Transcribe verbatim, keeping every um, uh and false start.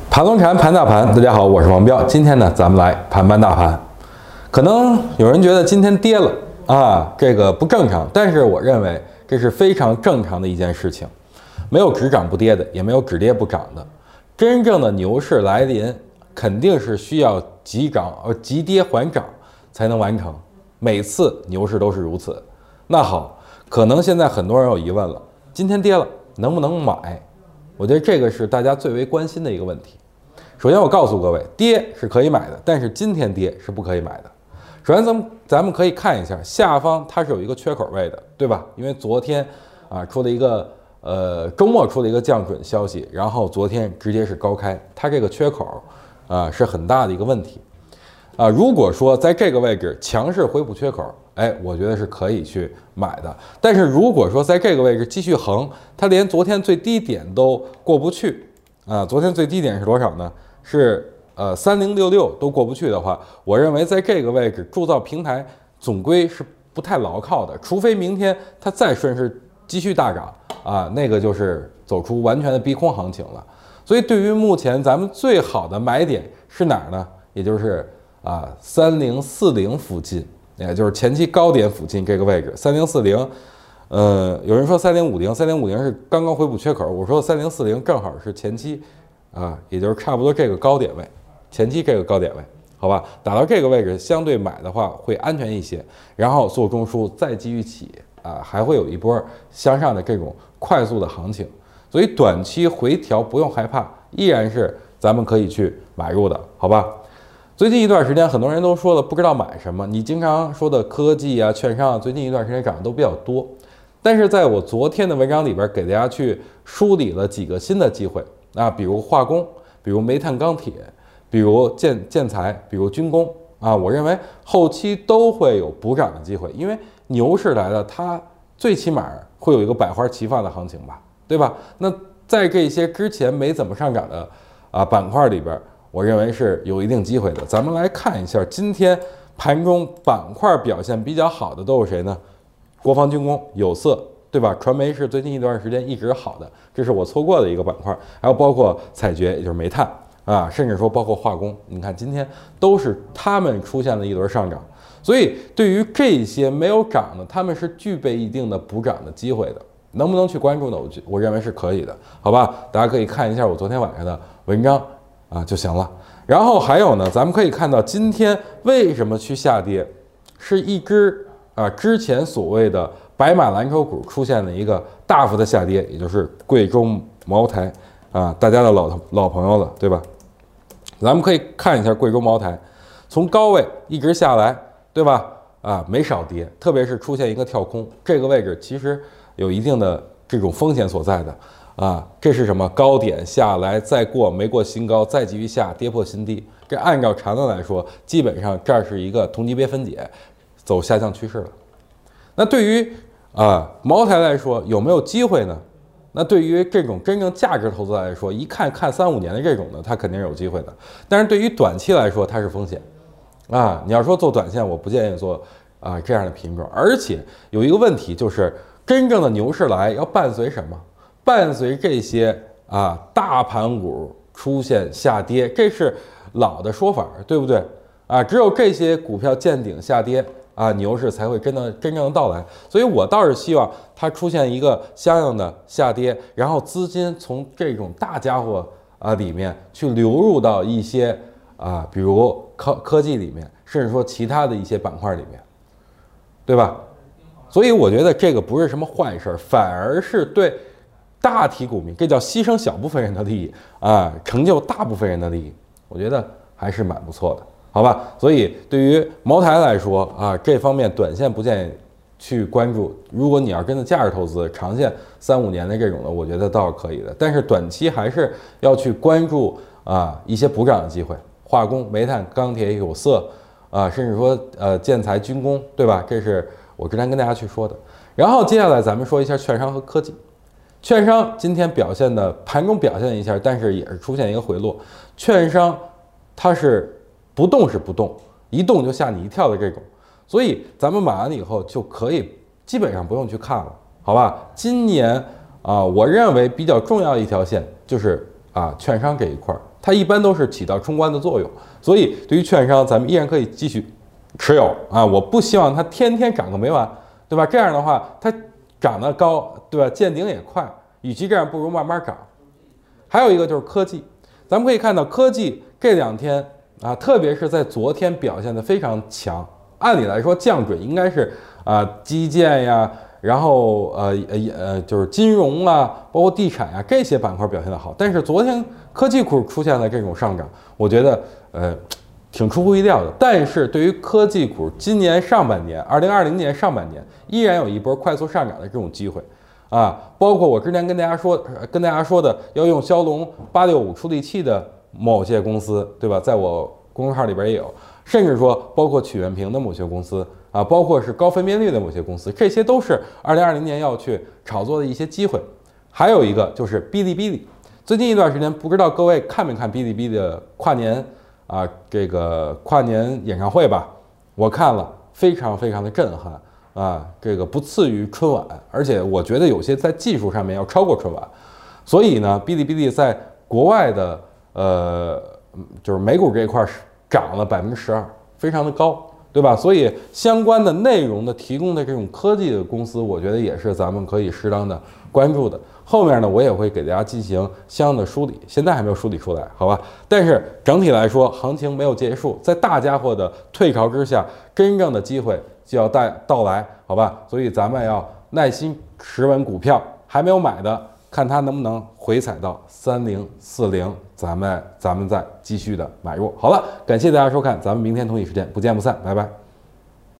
盘中禅盘大盘，大家好，我是王彪。今天呢，咱们来盘盘大盘。可能有人觉得今天跌了啊，这个不正常，但是我认为这是非常正常的一件事情。没有只涨不跌的，也没有只跌不涨的。真正的牛市来临，肯定是需要急涨呃急跌缓涨才能完成。每次牛市都是如此。那好，可能现在很多人有疑问了：今天跌了，能不能买？我觉得这个是大家最为关心的一个问题。首先，我告诉各位，跌是可以买的，但是今天跌是不可以买的。首先，咱们咱们可以看一下下方，它是有一个缺口位的，对吧？因为昨天啊出了一个呃周末出了一个降准消息，然后昨天直接是高开，它这个缺口啊是很大的一个问题啊。如果说在这个位置强势回补缺口，哎，我觉得是可以去买的。但是如果说在这个位置继续横，它连昨天最低点都过不去啊，昨天最低点是多少呢？是呃三零六六都过不去的话，我认为在这个位置铸造平台总归是不太牢靠的，除非明天它再顺势继续大涨啊，那个就是走出完全的逼空行情了。所以对于目前咱们最好的买点是哪儿呢？也就是啊三零四零附近，也就是前期高点附近这个位置，三零四零。呃，有人说三零五零，三零五零是刚刚回补缺口，我说三零四零正好是前期。啊，也就是差不多这个高点位，前期这个高点位，好吧，打到这个位置，相对买的话会安全一些，然后做中枢再继续起啊，还会有一波向上的这种快速的行情，所以短期回调不用害怕，依然是咱们可以去买入的，好吧？最近一段时间，很多人都说了不知道买什么，你经常说的科技啊、券商啊，最近一段时间涨的都比较多，但是在我昨天的文章里边给大家去梳理了几个新的机会。啊，比如化工，比如煤炭钢铁，比如建建材，比如军工啊，我认为后期都会有补涨的机会，因为牛市来了，它最起码会有一个百花齐放的行情吧，对吧？那在这些之前没怎么上涨的啊板块里边，我认为是有一定机会的。咱们来看一下今天盘中板块表现比较好的都有谁呢？国防军工、有色。对吧？传媒是最近一段时间一直好的，这是我错过的一个板块，还有包括采掘，也就是煤炭啊，甚至说包括化工，你看今天都是他们出现了一轮上涨，所以对于这些没有涨的，他们是具备一定的补涨的机会的，能不能去关注呢？我我认为是可以的，好吧？大家可以看一下我昨天晚上的文章啊就行了。然后还有呢，咱们可以看到今天为什么去下跌，是一只啊之前所谓的。白马蓝筹股出现了一个大幅的下跌，也就是贵州茅台啊，大家的老老朋友了，对吧？咱们可以看一下贵州茅台，从高位一直下来，对吧？啊，没少跌，特别是出现一个跳空，这个位置其实有一定的这种风险所在的啊。这是什么？高点下来再过，没过新高，再继续下，跌破新低。这按照常的来说，基本上这是一个同级别分解，走下降趋势了。那对于啊，茅台来说有没有机会呢？那对于这种真正价值投资来说，一看看三五年的这种呢，它肯定是有机会的。但是对于短期来说，它是风险啊。你要说做短线，我不建议做啊这样的品种。而且有一个问题就是，真正的牛市来要伴随什么？伴随这些啊大盘股出现下跌，这是老的说法，对不对？啊，只有这些股票见顶下跌。啊，牛市才会真的真正的到来，所以我倒是希望它出现一个相应的下跌，然后资金从这种大家伙啊里面去流入到一些啊，比如科科技里面，甚至说其他的一些板块里面，对吧？所以我觉得这个不是什么坏事，反而是对大体股民，这叫牺牲小部分人的利益啊，成就大部分人的利益，我觉得还是蛮不错的。好吧，所以对于茅台来说啊，这方面短线不建议去关注。如果你要真的价值投资，长线三五年的这种的，我觉得倒是可以的。但是短期还是要去关注啊一些补涨的机会，化工、煤炭、钢铁、有色啊，甚至说呃建材、军工，对吧？这是我之前跟大家去说的。然后接下来咱们说一下券商和科技。券商今天表现的盘中表现了一下，但是也是出现一个回落。券商它是。不动是不动，一动就吓你一跳的这种，所以咱们买完了以后就可以基本上不用去看了，好吧？今年啊，我认为比较重要的一条线就是啊，券商这一块它一般都是起到冲关的作用。所以对于券商，咱们依然可以继续持有啊！我不希望它天天涨个没完，对吧？这样的话，它涨得高，对吧？见顶也快，与其这样，不如慢慢涨。还有一个就是科技，咱们可以看到科技这两天啊，特别是在昨天表现得非常强。按理来说，降准应该是啊基建呀，然后呃呃呃就是金融啊，包括地产呀这些板块表现得好。但是昨天科技股出现了这种上涨，我觉得呃挺出乎意料的。但是对于科技股，今年上半年，二零二零年上半年依然有一波快速上涨的这种机会。啊，包括我之前跟大家说，跟大家说的要用骁龙八六五处理器的某些公司，对吧？在我公众号里边也有，甚至说包括曲面屏的某些公司啊，包括是高分辨率的某些公司，这些都是二零二零年要去炒作的一些机会。还有一个就是哔哩哔哩，最近一段时间，不知道各位看没看哔哩哔哩的跨年啊这个跨年演唱会吧？我看了，非常非常的震撼。啊，这个不次于春晚，而且我觉得有些在技术上面要超过春晚，所以呢，哔哩哔哩在国外的呃，就是美股这一块涨了百分之十二，非常的高，对吧？所以相关的内容的提供的这种科技的公司，我觉得也是咱们可以适当的关注的。后面呢，我也会给大家进行相应的梳理，现在还没有梳理出来，好吧？但是整体来说，行情没有结束，在大家伙的退潮之下，真正的机会就要带到来，好吧？所以咱们要耐心持稳股票，还没有买的，看它能不能回踩到三零四零，咱们咱们再继续的买入。好了，感谢大家收看，咱们明天同一时间不见不散，拜拜。